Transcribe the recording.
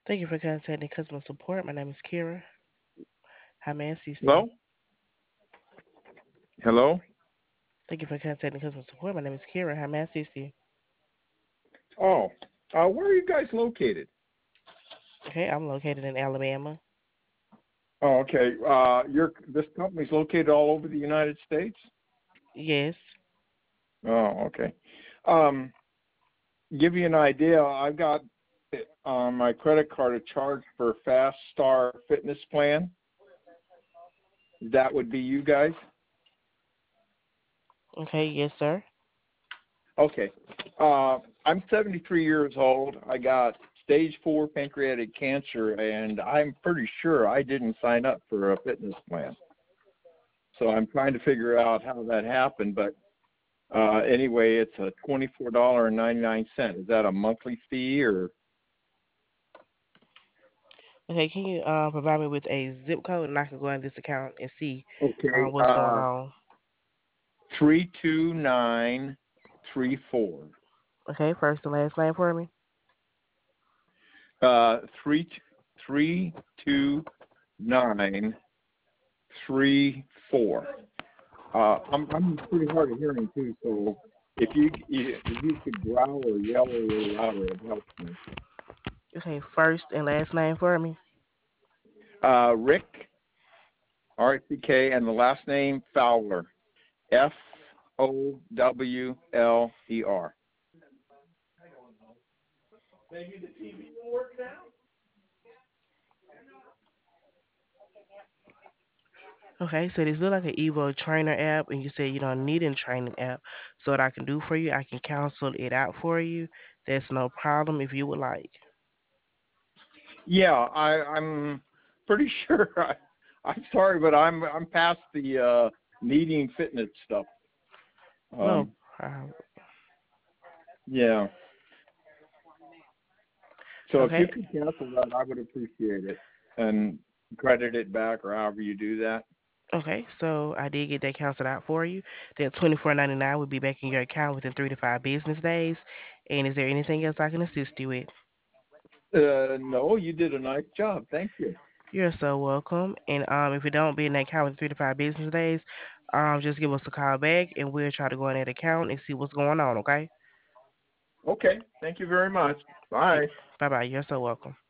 Thank you for contacting customer support. My name is Kira. How may I assist you? Hello? Hello? Thank you for contacting customer support. My name is Kira. How may I assist you? Oh, where are you guys located? Okay, I'm located in Alabama. Oh, okay. This company's located all over the United States? Yes. Oh, okay. Um, give you an idea, I've got on my credit card a charge for Fast Star Fitness Plan. That would be you guys? Okay, yes, sir. Okay. I'm 73 years old. I got stage 4 pancreatic cancer, and I'm pretty sure I didn't sign up for a fitness plan. So I'm trying to figure out how that happened. But anyway, it's a $24.99. Is that a monthly fee or? Okay, can you provide me with a zip code and I can go in this account and see Okay. what's going on? 32934. Okay, first and last name for me. Three 32934. I'm pretty hard of hearing too, so if you could growl or yell a little louder, it helps me. Okay, first and last name for me. Rick RCK and the last name Fowler, Fowler. Okay, so this look like an Evo trainer app, and you said you don't need a training app. So what I can do for you, I can cancel it out for you. That's no problem if you would like. Yeah, I'm pretty sure. I'm sorry, but I'm past the needing fitness stuff. No Um, problem. yeah. So if you Okay, could cancel that, I would appreciate it and credit it back or however you do that. okay. So I did get that canceled out for you. That 24.99 will be back in your account within 3 to 5 business days. And is there anything else I can assist you with? No, you did a nice job. Thank you. You're so welcome. And if it don't be in that account within 3 to 5 business days, just give us a call back and we'll try to go in that account and see what's going on. Okay? Okay. Thank you very much. Bye. Bye bye. You're so welcome.